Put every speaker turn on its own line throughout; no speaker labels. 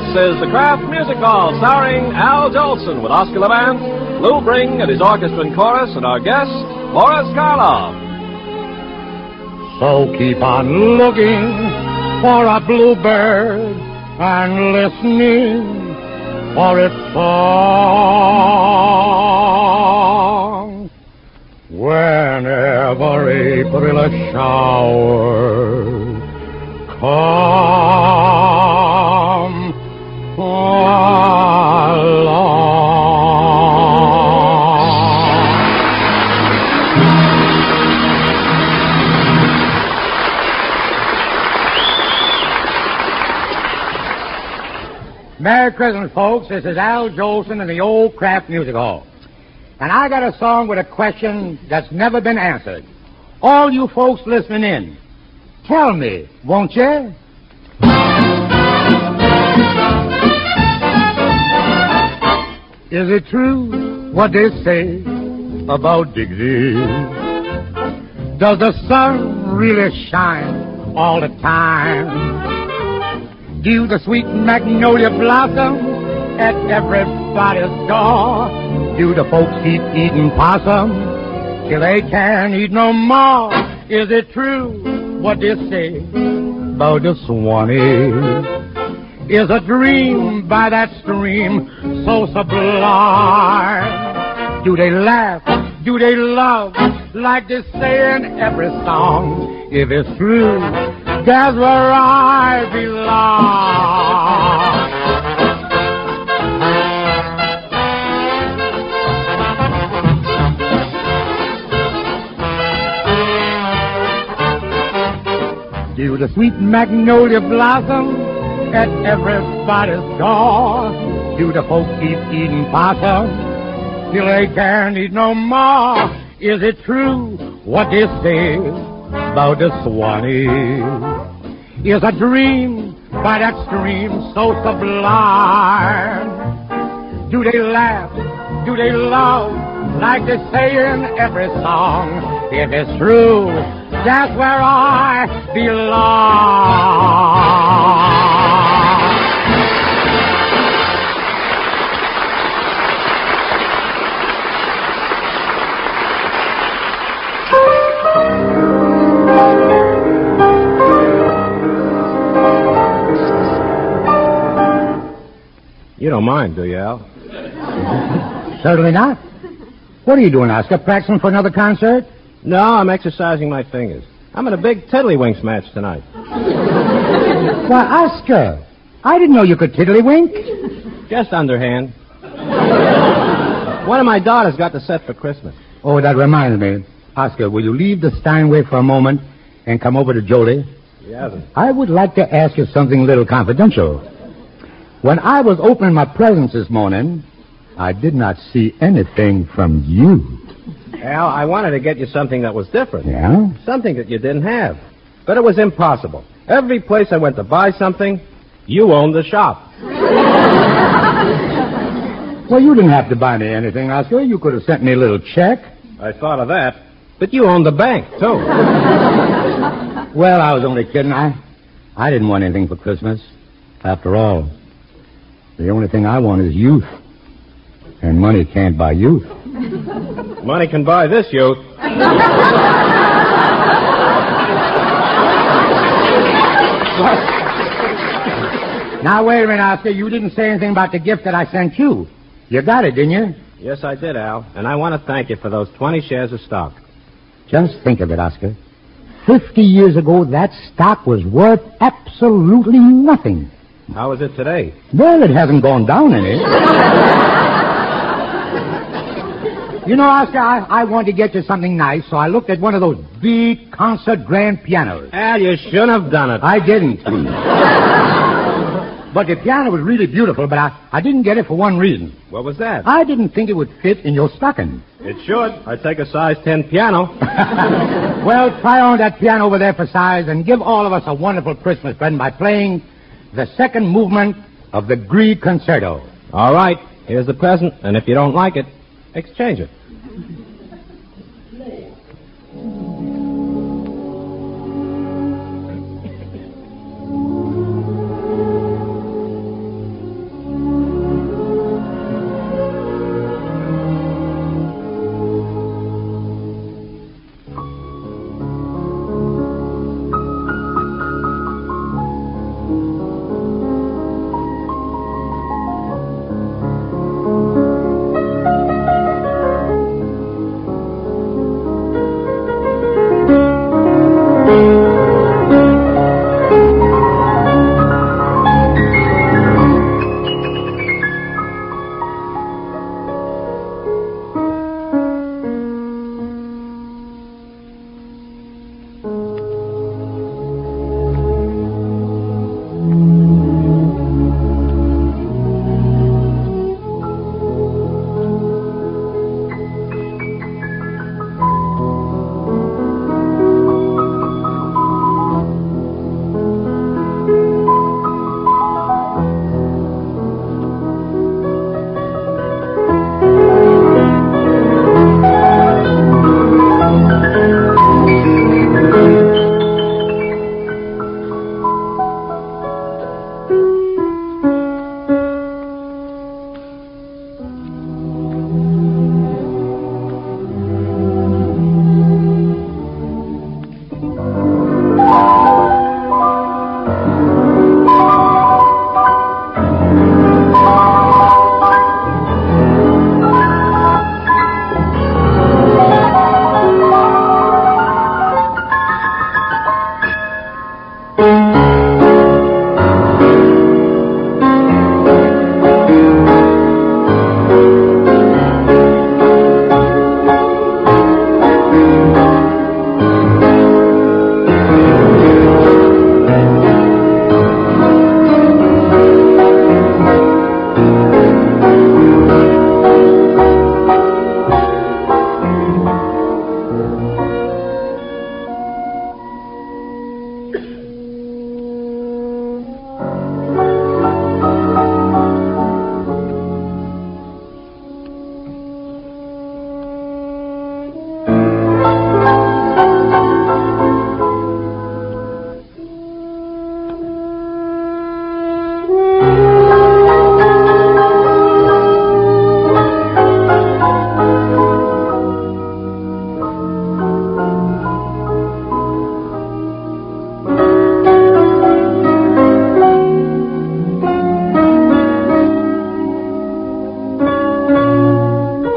is the Kraft Music Hall, starring Al Jolson with Oscar Levant, Lou Bring and his orchestra and chorus, and our guest, Boris Karloff.
So keep on looking for a bluebird and listening for its song. Whenever April showers come along. Merry Christmas, folks. This is Al Jolson in the old Kraft Music Hall. And I got a song with a question that's never been answered. All you folks listening in, tell me, won't you? Is it true what they say about Dixie? Does the sun really shine all the time? Do the sweet magnolia blossom at everybody's door? Do the folks keep eating possum till they can't eat no more? Is it true what they say about the Swanee? Is a dream by that stream so sublime? Do they laugh? Do they love like they say in every song? If it's true, that's where I belong. Do the sweet magnolia blossom at everybody's door? Do the folks keep eating possum till they can't eat no more? Is it true what they say about the Swanee? Is a dream by that stream so sublime? Do they laugh? Do they love like they say in every song? If it's true, that's where I belong.
You don't mind, do you, Al?
Certainly not. What are you doing, Oscar? Practicing for another concert?
No, I'm exercising my fingers. I'm in a big Tiddlywinks match tonight.
Why, Oscar, I didn't know you could tiddlywink.
Just underhand. One of my daughters got the set for Christmas.
Oh, that reminds me. Oscar, will you leave the Steinway for a moment and come over to Jolie?
Yes.
I would like to ask you something a little confidential. When I was opening my presents this morning, I did not see anything from you.
Al, I wanted to get you something that was different.
Yeah?
Something that you didn't have. But it was impossible. Every place I went to buy something, you owned the shop.
Well, you didn't have to buy me anything, Oscar. You could have sent me a little check.
I thought of that. But you owned the bank, too.
Well, I was only kidding. I didn't want anything for Christmas. After all, the only thing I want is youth. And money can't buy youth.
Money can buy this youth.
Now, wait a minute, Oscar. You didn't say anything about the gift that I sent you. You got it, didn't you?
Yes, I did, Al. And I want to thank you for those 20 shares of stock.
Just think of it, Oscar. 50 years ago, that stock was worth absolutely nothing.
How is it today?
Well, it hasn't gone down any. You know, Oscar, I wanted to get you something nice, so I looked at one of those big concert grand pianos.
Al, you shouldn't have done it.
I didn't. But the piano was really beautiful, but I didn't get it for one reason.
What was that?
I didn't think it would fit in your stocking.
It should. I'd take a size 10 piano.
Well, try on that piano over there for size and give all of us a wonderful Christmas present by playing the second movement of the Grieg Concerto.
All right. Here's the present, and if you don't like it, exchange it.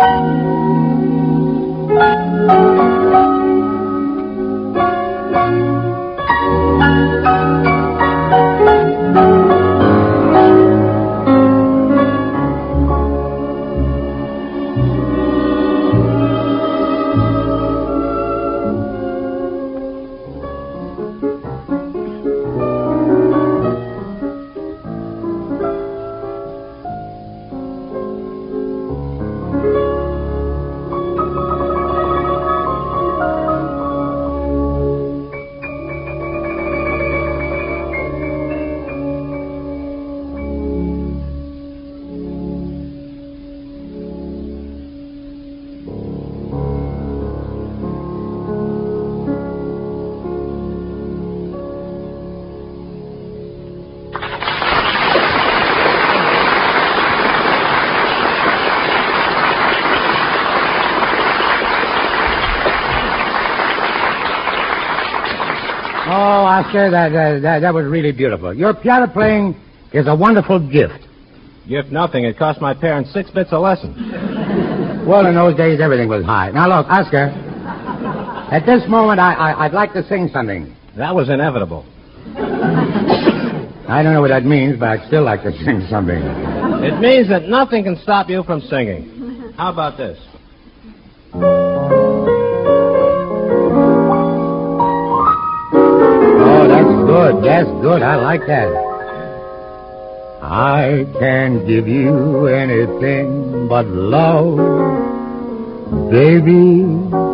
Oh, Oscar, that was really beautiful. Your piano playing is a wonderful gift.
Gift nothing. It cost my parents 6 bits a lesson.
Well, in those days, everything was high. Now, look, Oscar, at this moment, I'd like to sing something.
That was inevitable.
I don't know what that means, but I'd still like to sing something.
It means that nothing can stop you from singing. How about this?
Oh, that's good. That's good. I like that. I can't give you anything but love, baby.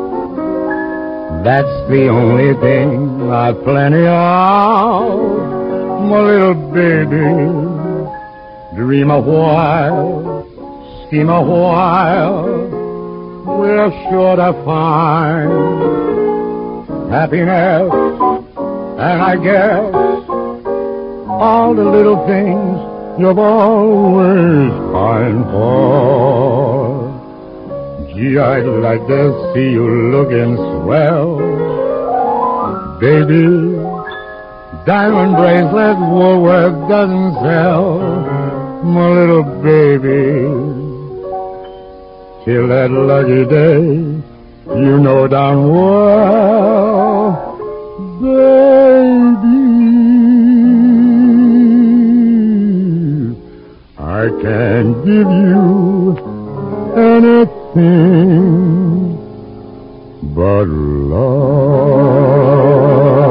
That's the only thing I've plenty of, my little baby. Dream a while, scheme a while, we're sure to find happiness, and I guess all the little things you've always pined for. Gee, I'd like to see you looking swell, baby. Diamond bracelets Woolworth doesn't sell, my little baby. Till that lucky day, you know darn well, baby, I can't give you anything but love.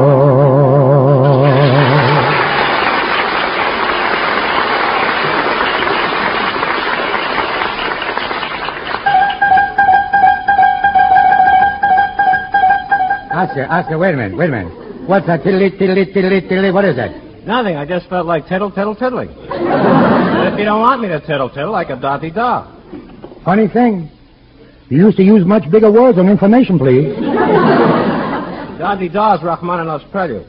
Oscar, wait a minute. What's that tiddly, what is that?
Nothing. I just felt like tiddling. But if you don't want me to tiddle, I could da-dee-da.
Funny thing. You used to use much bigger words on information, please.
Da-dee-da is Rachmaninoff's prelude.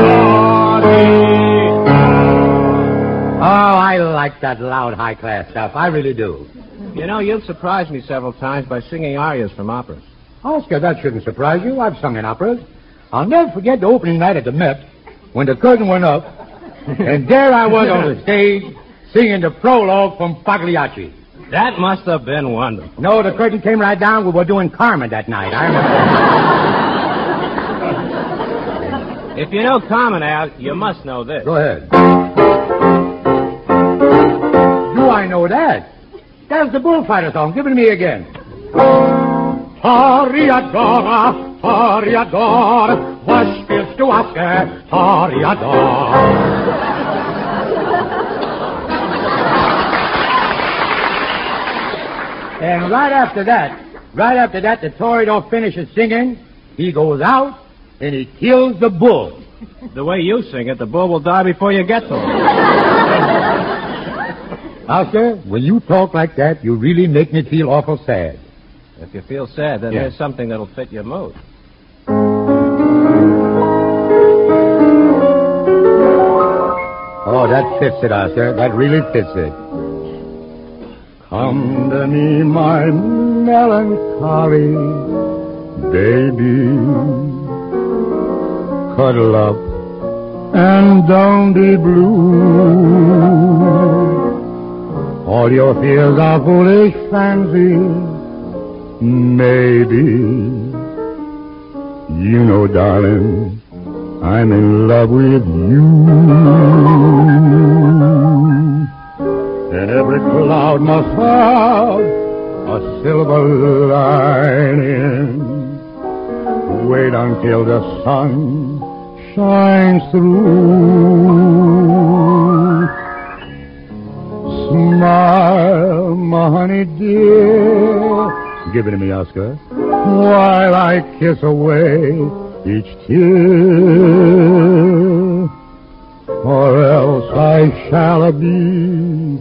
Oh, I like that loud, high-class stuff. I really do.
You know, you've surprised me several times by singing arias from operas.
Oscar, that shouldn't surprise you. I've sung in operas. I'll never forget the opening night at the Met when the curtain went up, and there I was on the stage singing the prologue from Pagliacci.
That must have been wonderful.
No, the curtain came right down. We were doing Carmen that night. I remember.
If you know Carmen, Al, you must know this.
Go ahead. Do I know that? That's the bullfighter song. Give it to me again. Toreador, was spielst du, Oscar? Toreador. And right after that, the toreador finishes singing. He goes out and he kills the bull.
The way you sing it, the bull will die before you get to him.
Oscar, when you talk like that, you really make me feel awful sad.
If you feel sad, then there's something that'll fit your mood.
Oh, that fits it, Oscar. That really fits it. Come to me, my melancholy baby. Cuddle up and don't be blue. All your fears are foolish fancy. maybe. You know, darling, I'm in love with you. And every cloud must have a silver lining. Wait until the sun shines through. Smile, my honey dear. Give it to me, Oscar. While I kiss away each tear. Or else I shall be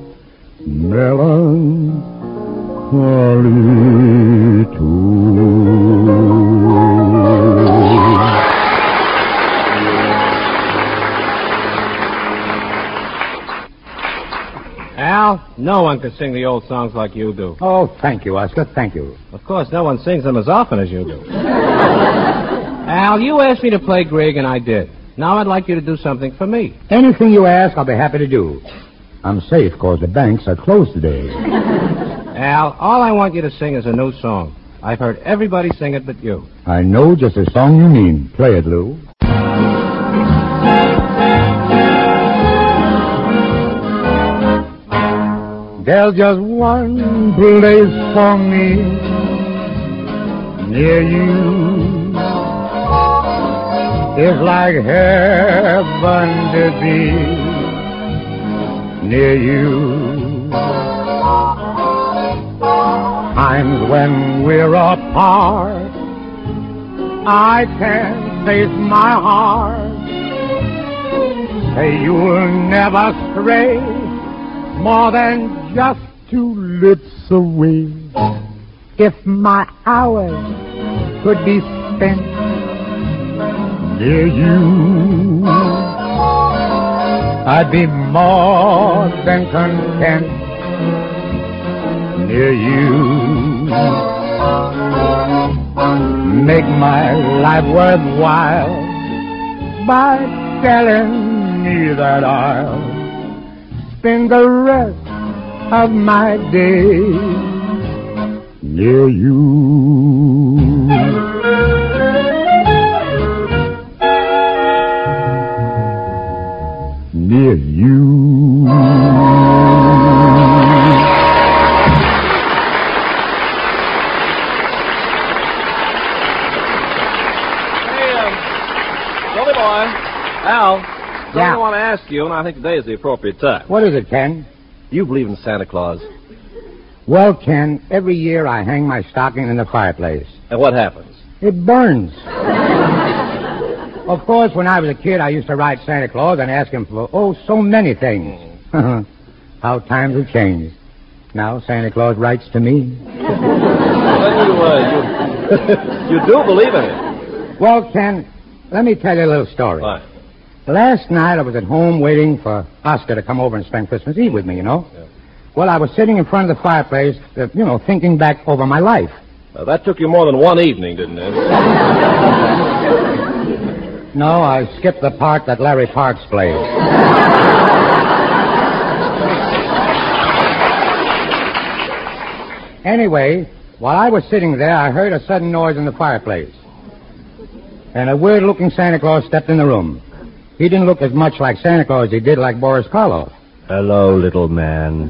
melancholy too.
Al, no one could sing the old songs like you do.
Oh, thank you, Oscar. Thank you.
Of course, no one sings them as often as you do. Al, you asked me to play Grieg, and I did. Now I'd like you to do something for me.
Anything you ask, I'll be happy to do. I'm safe because the banks are closed today.
Al, all I want you to sing is a new song. I've heard everybody sing it but you.
I know just the song you mean. Play it, Lou. There's just one place for me near you. It's like heaven to be near you. Times when we're apart, I can't face my heart. Say you'll never stray more than just 2 lips away. If my hours could be spent near you, I'd be more than content near you. Make my life worthwhile by telling me that I'll spend the rest of my days near you. Near you.
Hey, Billy boy, Al, something
Yeah.
I want to ask you, and I think today is the appropriate time.
What is it, Ken?
You believe in Santa Claus,
Well, Ken, every year I hang my stocking in the fireplace.
and what happens?
It burns. Of course, when I was a kid, I used to ride Santa Claus and ask him for, so many things. How times have changed. Now Santa Claus writes to me.
Well, you do believe in it.
Well, Ken, let me tell you a little story.
Fine.
Last night I was at home waiting for Oscar to come over and spend Christmas Eve with me, you know.
Yeah.
Well, I was sitting in front of the fireplace, thinking back over my life.
That took you more than one evening, didn't it?
No, I skipped the part that Larry Parks played. Anyway, while I was sitting there, I heard a sudden noise in the fireplace. And a weird-looking Santa Claus stepped in the room. He didn't look as much like Santa Claus as he did like Boris Karloff.
Hello, little man.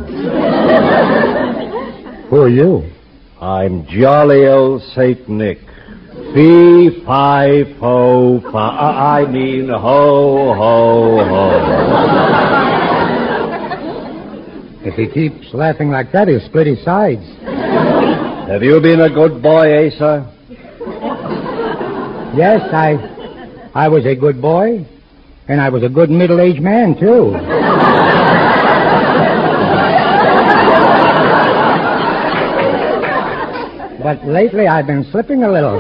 Who are you?
I'm jolly old Saint Nick. Fee, fi, fo, fa, I mean ho, ho, ho.
If he keeps laughing like that, he'll split his sides.
Have you been a good boy, Asa?
Yes, I was a good boy, and I was a good middle-aged man, too. But lately I've been slipping a little.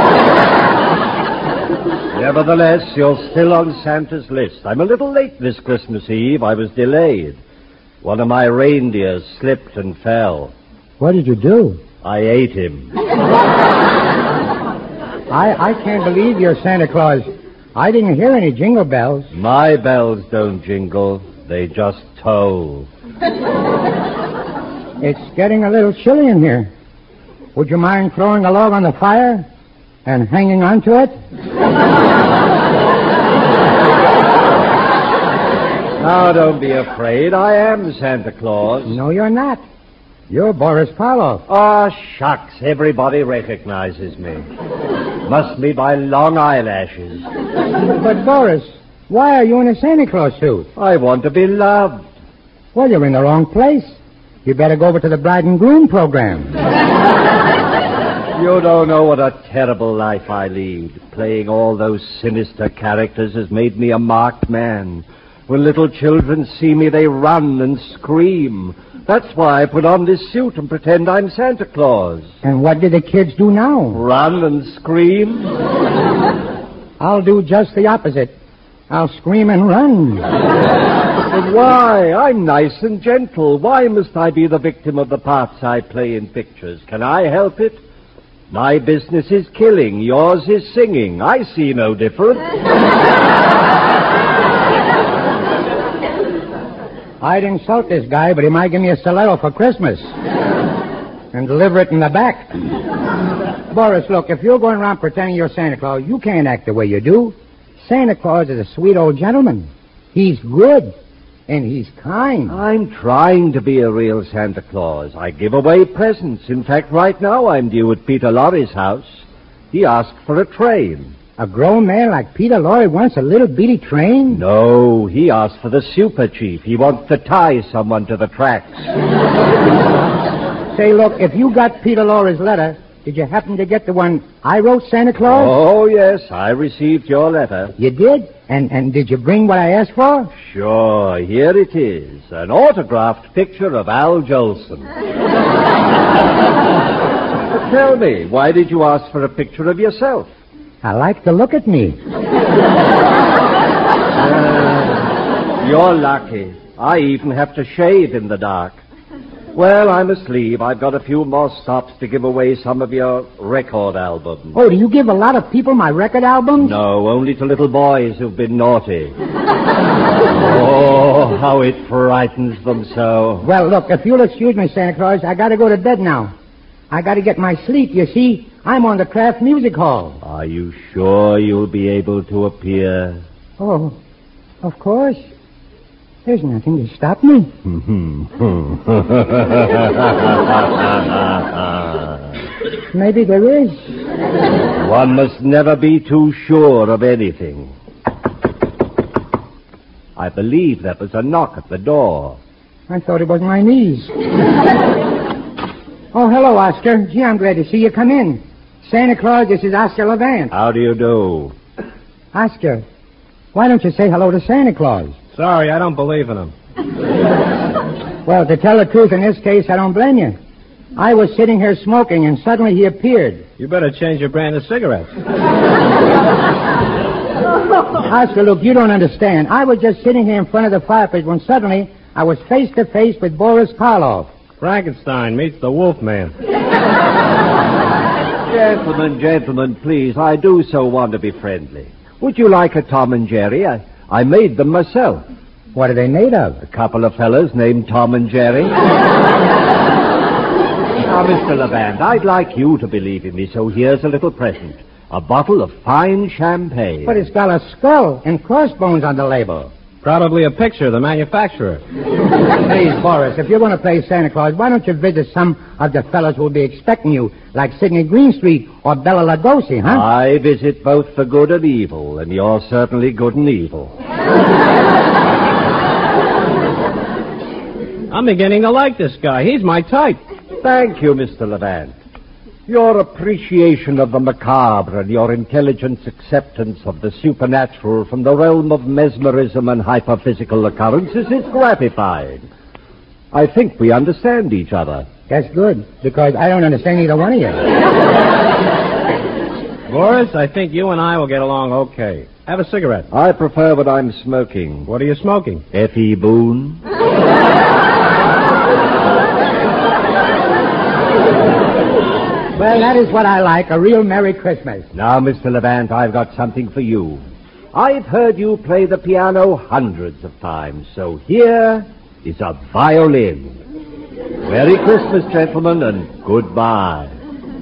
Nevertheless, you're still on Santa's list. I'm a little late this Christmas Eve. I was delayed. One of my reindeers slipped and fell.
What did you do?
I ate him.
I can't believe you're Santa Claus. I didn't hear any jingle bells.
My bells don't jingle. They just toll.
It's getting a little chilly in here. would you mind throwing a log on the fire and hanging on to it?
Now, don't be afraid. I am Santa Claus.
No, you're not. You're Boris Karloff.
Ah, shucks. Everybody recognizes me. Must be by long eyelashes.
But, Boris, why are you in a Santa Claus suit?
I want to be loved.
Well, you're in the wrong place. You better go over to the bride and groom program.
You don't know what a terrible life I lead. Playing all those sinister characters has made me a marked man. When little children see me, they run and scream. That's why I put on this suit and pretend I'm Santa Claus.
And what do the kids do now?
Run and scream?
I'll do just the opposite. I'll scream and run.
But why? I'm nice and gentle. Why must I be the victim of the parts I play in pictures? Can I help it? My business is killing. Yours is singing. I see no difference.
I'd insult this guy, but he might give me a stiletto for Christmas. And deliver it in the back. Boris, look, if you're going around pretending you're Santa Claus, you can't act the way you do. Santa Claus is a sweet old gentleman. He's good. And he's kind.
I'm trying to be a real Santa Claus. I give away presents. In fact, right now I'm due at Peter Lorre's house. He asked for a train.
A grown man like Peter Lorre wants a little bitty train?
No, he asked for the super chief. He wants to tie someone to the tracks.
Say, look, if you got Peter Lorre's letter, did you happen to get the one I wrote, Santa Claus?
Oh, yes, I received your letter.
You did? And did you bring what I asked for?
Sure, here it is. An autographed picture of Al Jolson. But tell me, why did you ask for a picture of yourself?
I like to look at me.
You're lucky. I even have to shave in the dark. Well, I must leave. I've got a few more stops to give away some of your record albums.
Oh, do you give a lot of people my record albums?
No, only to little boys who've been naughty. Oh, how it frightens them so.
Well, look, if you'll excuse me, Santa Claus, I gotta go to bed now. I gotta get my sleep. You see, I'm on the Kraft Music Hall.
Are you sure you'll be able to appear?
Oh, of course. There's nothing to stop me. Maybe there is.
One must never be too sure of anything. I believe that was a knock at the door.
I thought it was my niece. Oh, hello, Oscar. Gee, I'm glad to see you. Come in. Santa Claus, this is Oscar Levant.
How do you do?
Oscar, why don't you say hello to Santa Claus?
Sorry, I don't believe in him.
Well, to tell the truth, in this case, I don't blame you. I was sitting here smoking, and suddenly he appeared.
You better change your brand of cigarettes.
Oscar, look, you don't understand. I was just sitting here in front of the fireplace when suddenly I was face to face with Boris Karloff.
Frankenstein meets the Wolfman.
Gentlemen, please, I do so want to be friendly. Would you like a Tom and Jerry? I made them myself.
What are they made of?
A couple of fellas named Tom and Jerry. Now, Mr. Levant, I'd like you to believe in me, so here's a little present. A bottle of fine champagne.
But it's got a skull and crossbones on the label.
Probably a picture of the manufacturer.
Please, Boris, if you're going to play Santa Claus, why don't you visit some of the fellas who'll be expecting you, like Sidney Greenstreet or Bela Lugosi, huh?
I visit both the good and evil, and you're certainly good and evil.
I'm beginning to like this guy. He's my type.
Thank you, Mr. Levant. Your appreciation of the macabre and your intelligent acceptance of the supernatural from the realm of mesmerism and hyperphysical occurrences is gratifying. I think we understand each other.
That's good, because I don't understand either one of you.
Boris, I think you and I will get along okay. Have a cigarette.
I prefer what I'm smoking.
What are you smoking?
F.E. Boone.
Well, that is what I like, a real Merry Christmas.
Now, Mr. Levant, I've got something for you. I've heard you play the piano hundreds of times, so here is a violin. Merry Christmas, gentlemen, and goodbye.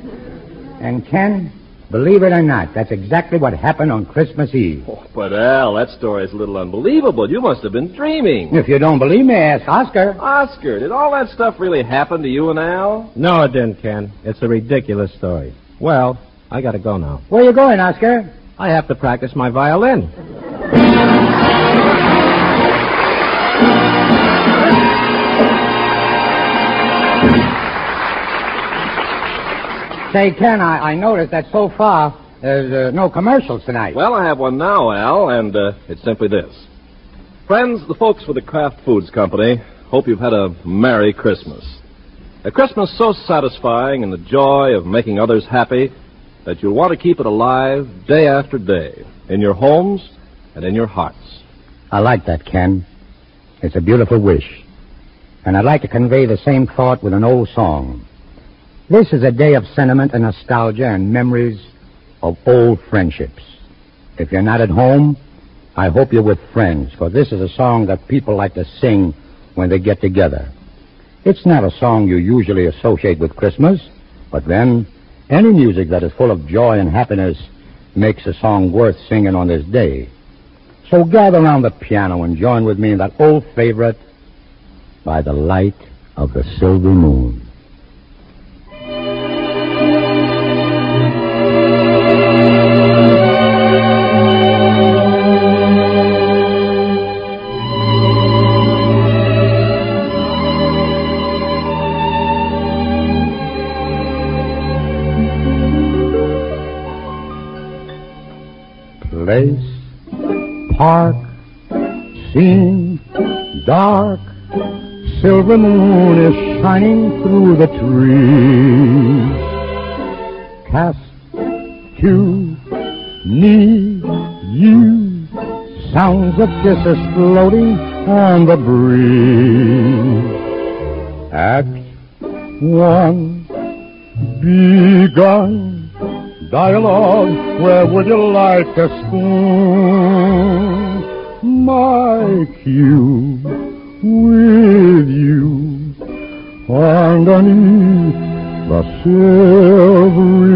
And Ken, believe it or not, that's exactly what happened on Christmas Eve.
Oh, but, Al, that story's a little unbelievable. You must have been dreaming.
If you don't believe me, ask Oscar.
Oscar, did all that stuff really happen to you and Al?
No, it didn't, Ken. It's a ridiculous story. Well, I gotta go now.
Where you going, Oscar?
I have to practice my violin.
Say, Ken, I noticed that so far there's no commercials tonight.
Well, I have one now, Al, and it's simply this. Friends, the folks with the Kraft Foods Company hope you've had a Merry Christmas. A Christmas so satisfying in the joy of making others happy that you'll want to keep it alive day after day in your homes and in your hearts.
I like that, Ken. It's a beautiful wish. And I'd like to convey the same thought with an old song. This is a day of sentiment and nostalgia and memories of old friendships. If you're not at home, I hope you're with friends, for this is a song that people like to sing when they get together. It's not a song you usually associate with Christmas, but then any music that is full of joy and happiness makes a song worth singing on this day. So gather around the piano and join with me in that old favorite, By the Light of the Silver Moon. Place, park, scene, dark, silver moon is shining through the trees. Cast, cue, me, you, sounds of kisses floating on the breeze. Act 1, begun. Dialogue, where would you like to spoon? My cue with you underneath the silvery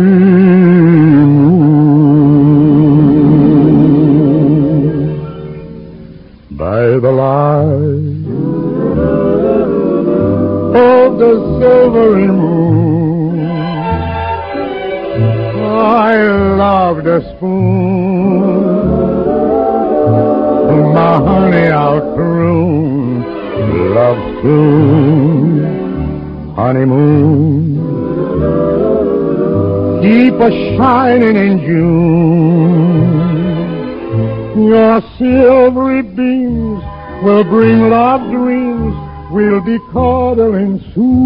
moon. By the light of the silvery moon, I love the spoon. My honey I'll croon. Love soon. Honeymoon. Keep a shining in June. Your silvery beams will bring love dreams. We'll be cuddling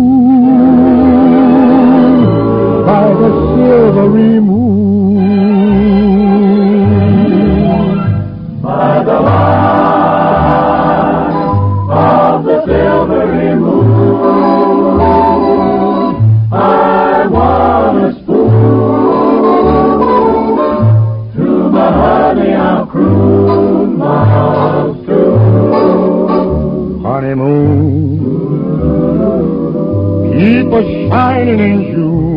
soon. By the silvery moon, by the light of the silvery moon, I want a spoon. To my honey I'll croon my heart through. Honeymoon, keep a shining in June.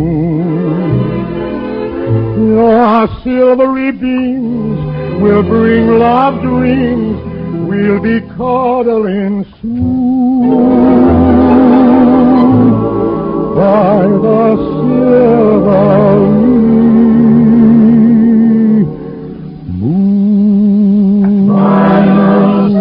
Your silvery beams will bring love dreams. We'll be cuddling soon by the silvery moon. By the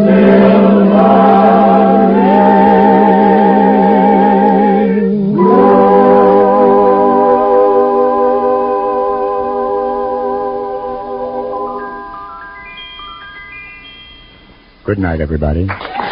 Good night, everybody.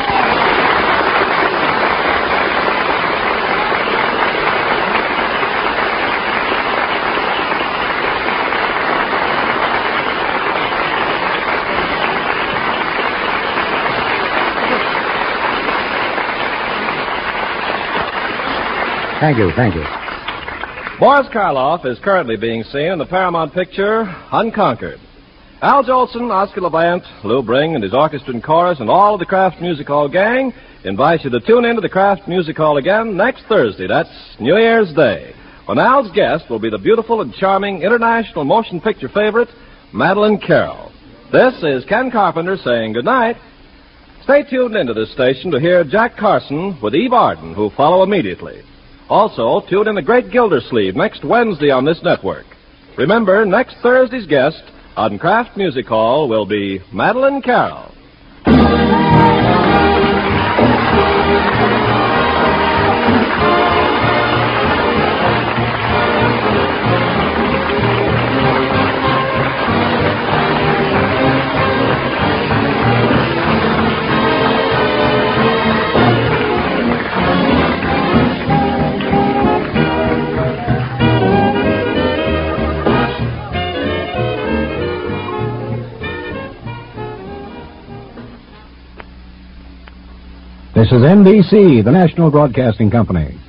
Thank you.
Boris Karloff is currently being seen in the Paramount picture Unconquered. Al Jolson, Oscar Levant, Lou Bring and his orchestra and chorus, and all of the Kraft Music Hall gang invite you to tune in to the Kraft Music Hall again next Thursday. That's New Year's Day, when Al's guest will be the beautiful and charming international motion picture favorite, Madeleine Carroll. This is Ken Carpenter saying good night. Stay tuned into this station to hear Jack Carson with Eve Arden, who follow immediately. Also, tune in the Great Gildersleeve next Wednesday on this network. Remember, next Thursday's guest on Kraft Music Hall will be Madeleine Carroll.
This is NBC, the National Broadcasting Company.